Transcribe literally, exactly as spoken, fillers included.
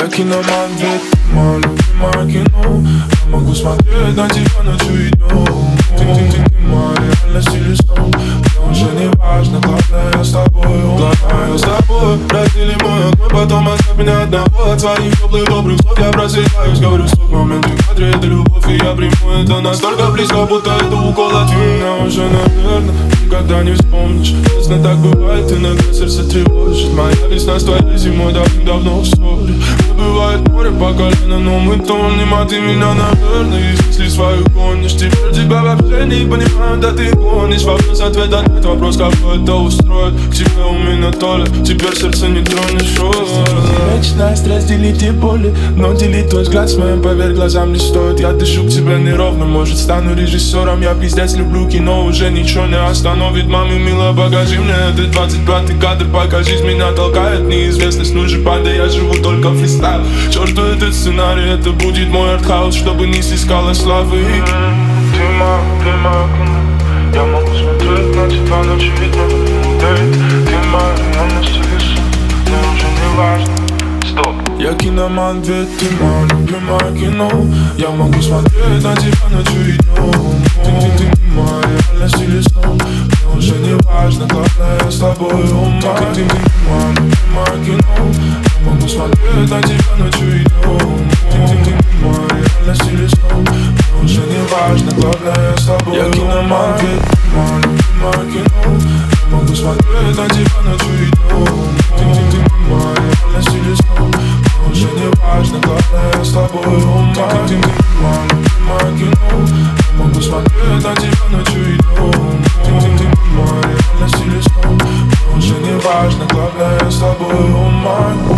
Я киноман, ведь ты мое любимое кино. Я могу смотреть на тебя ночью и днем. Ты, ты, ты, ты моя реальность или сон. Мне уже не важно, главное я с тобой. Главное я с тобой. Раздели мой огонь, потом оставь меня одного. От своих теплых добрых слов я просыпаюсь. Говорю, стоп, момент в кадре, это любовь, и я приму это настолько близко, будто это укол от меня. Уже, наверное, никогда не вспомнишь. Честно, так бывает, иногда сердце тревожит. Моя весна с твоей зимой давным-давно в ссоре. Бывает море по колено, но мы тонем. А ты меня, наверное, из мыслей свою гонишь. Теперь тебя вообще не понимаю, да ты гонишь. Вопрос, ответ, ответ, вопрос, какой это устроит. К тебе у меня то ли, теперь сердце не тронешь. Вечность разделить и боли, но делить твой взгляд с моим, поверь, глазам не стоит. Я дышу к тебе неровно, может стану режиссером. Я пиздец люблю кино, уже ничего не остановит. Маме, мило, покажи мне этот двадцать пятый кадр. Пока жизнь меня толкает, неизвестность, ну же падай. Я живу только фристайл. Черт, что этот сценарий, это будет мой артхаус, чтобы не снискала славы. Ты моя, ты моя кино. Я могу смотреть на тебя ночью и днем. Ты моя реальность или сон. Мне уже не важно. Стоп. Я киноман, ведь ты мое любимое кино. Я могу смотреть на тебя ночью и днем. Ты, ты, ты, ты моя реальность или сон. Мне уже не важно, главное я с тобой. Ты, ты, ты, ты мое любимое кино. Я могу смотреть на тебя ночью и днем. Ты, ты, ты, ты моя реальность или сон. Мне уже не важно, главное я с тобой. Я киноман, ведь ты мое любимое кино. Я могу смотреть на тебя ночью и днем. Ты, ты, ты, ты моя реальность или сон. Уже не важно, главное я с тобой. Ты, ты, ты, мое любимое кино. Я могу смотреть на тебя ночью и днем. Ты, ты, ты, моя реальность или сон. Уже не важно, главное я с тобой.